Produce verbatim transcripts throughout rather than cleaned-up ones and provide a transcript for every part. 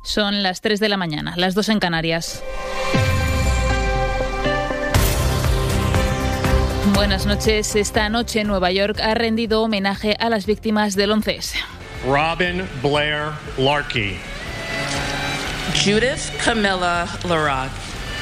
Son las tres de la mañana, las dos en Canarias. Buenas noches. Esta noche Nueva York ha rendido homenaje a las víctimas del once ese. Robin Blair Larkey. Judith Camilla Larocque.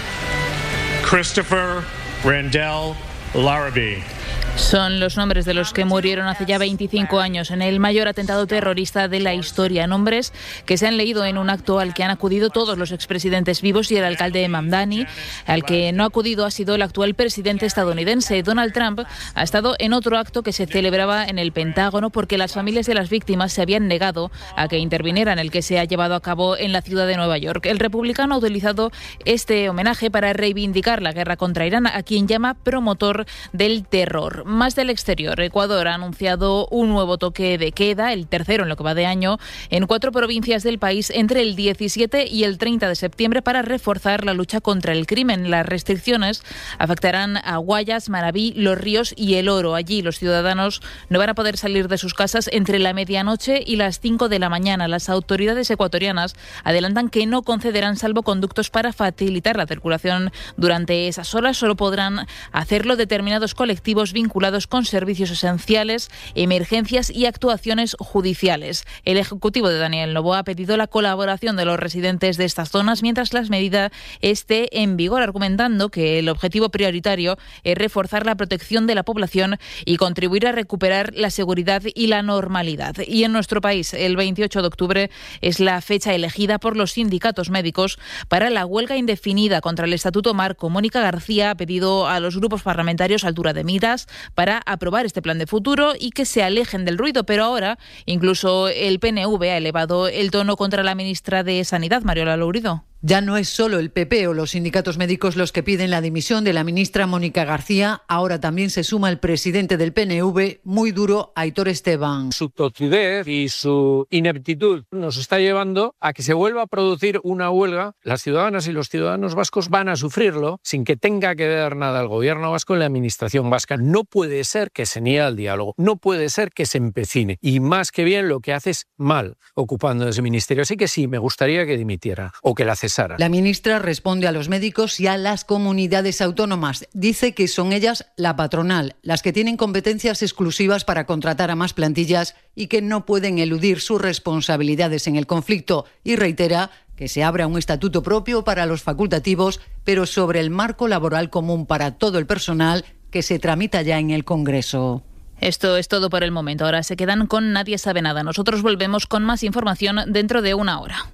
Christopher Randall Larrabee. Son los nombres de los que murieron hace ya veinticinco años en el mayor atentado terrorista de la historia. Nombres que se han leído en un acto al que han acudido todos los expresidentes vivos y el alcalde de Mamdani. Al que no ha acudido ha sido el actual presidente estadounidense. Donald Trump ha estado en otro acto que se celebraba en el Pentágono porque las familias de las víctimas se habían negado a que intervinieran, el que se ha llevado a cabo en la ciudad de Nueva York. El republicano ha utilizado este homenaje para reivindicar la guerra contra Irán, a quien llama promotor del terror. Más del exterior. Ecuador ha anunciado un nuevo toque de queda, el tercero en lo que va de año, en cuatro provincias del país entre el diecisiete y el treinta de septiembre para reforzar la lucha contra el crimen. Las restricciones afectarán a Guayas, Manabí, Los Ríos y El Oro. Allí los ciudadanos no van a poder salir de sus casas entre la medianoche y las cinco de la mañana. Las autoridades ecuatorianas adelantan que no concederán salvoconductos para facilitar la circulación durante esas horas. Solo podrán hacerlo determinados colectivos vinculados con servicios esenciales, emergencias y actuaciones judiciales. El ejecutivo de Daniel Noboa ha pedido la colaboración de los residentes de estas zonas mientras la medida esté en vigor, argumentando que el objetivo prioritario es reforzar la protección de la población y contribuir a recuperar la seguridad y la normalidad. Y en nuestro país, el veintiocho de octubre es la fecha elegida por los sindicatos médicos para la huelga indefinida contra el Estatuto Marco. Mónica García ha pedido a los grupos parlamentarios altura de miras para aprobar este plan de futuro y que se alejen del ruido, pero ahora incluso el P N V ha elevado el tono contra la ministra de Sanidad, Mariola Lourido. Ya no es solo el P P o los sindicatos médicos los que piden la dimisión de la ministra Mónica García, ahora también se suma el presidente del P N V, muy duro, Aitor Esteban. Su tozudez y su ineptitud nos está llevando a que se vuelva a producir una huelga. Las ciudadanas y los ciudadanos vascos van a sufrirlo sin que tenga que ver nada el gobierno vasco en la administración vasca. No puede ser que se niegue al diálogo, no puede ser que se empecine y más que bien lo que hace es mal ocupando ese ministerio. Así que sí, me gustaría que dimitiera o que la cesara. La ministra responde a los médicos y a las comunidades autónomas. Dice que son ellas, la patronal, las que tienen competencias exclusivas para contratar a más plantillas y que no pueden eludir sus responsabilidades en el conflicto, y reitera que se abra un estatuto propio para los facultativos, pero sobre el marco laboral común para todo el personal que se tramita ya en el Congreso. Esto es todo por el momento. Ahora se quedan con Nadie sabe nada. Nosotros volvemos con más información dentro de una hora.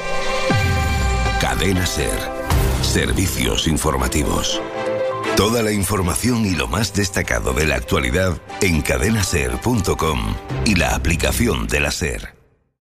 Cadena SER. Servicios informativos. Toda la información y lo más destacado de la actualidad en cadena ser punto com y la aplicación de la SER.